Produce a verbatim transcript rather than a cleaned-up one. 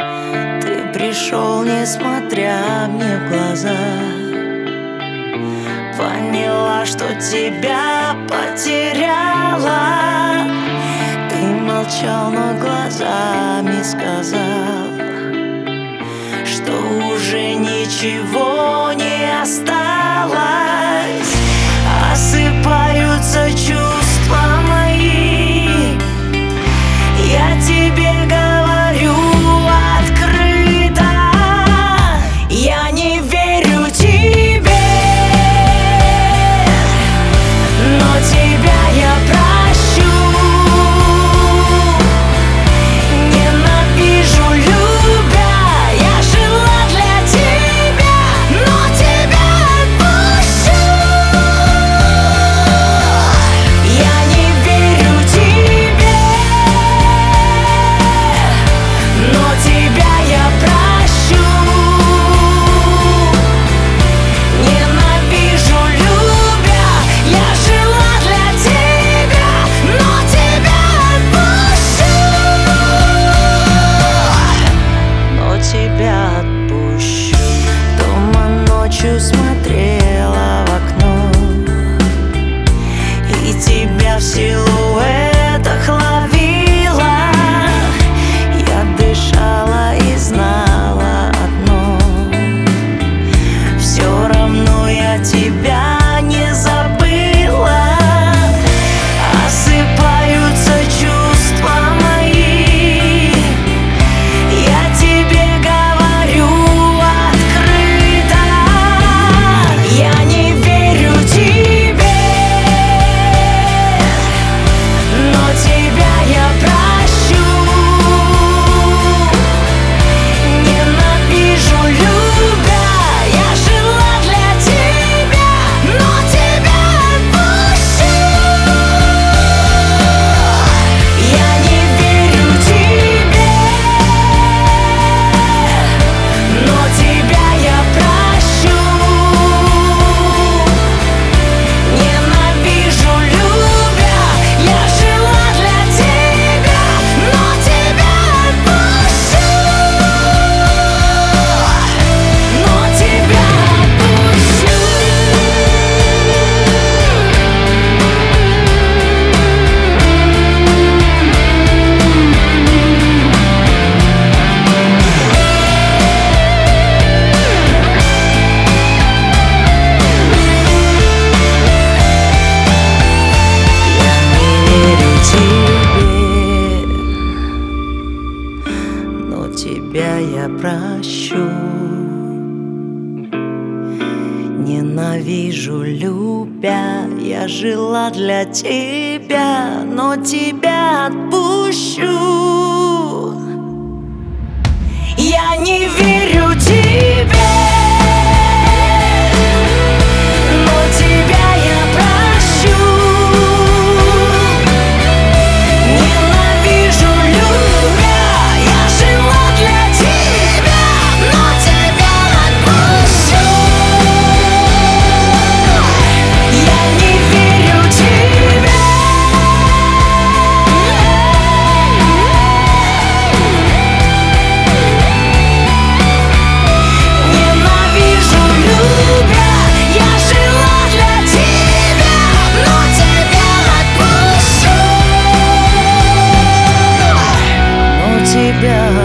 Ты пришел, несмотря мне в глаза. Поняла, что тебя потеряла. Ты молчал, но глазами сказал, что уже ничего не осталось. Осыпаются чувства мои, я тебе говорю открыто. Я не верю тебе, но тебя я прощу. Ненавижу, любя, я жила для тебя, но тебя отпущу. Я не верю тебе, но тебя я прощу. Ненавижу, любя, я жила для тебя, но тебя отпущу. Но тебя отпущу. Дома ночью смотрела в окно, и тебя в силуэтах ловила. Я дышала и знала одно: все равно я тебя не забыла. Осыпаются чувства мои, я тебе говорю открыто. Я не верю тебе, но тебя я прощу. Ненавижу, любя, я жила для тебя, но тебя отпущу. Я не верю тебе, но тебя я прощу. Ненавижу, любя, я жила для тебя, но тебя отпущу. Но тебя отпущу. Я не верю тебе, но тебя я прощу. Ненавижу, любя, я жила для тебя, но тебя отпущу. Я не верю тебе, но тебя я прощу. Ненавижу, любя, я жила для тебя, но тебя отпущу. Я не верю тебе, ненавижу, любя, я жила для тебя, но тебя отпущу. Но тебя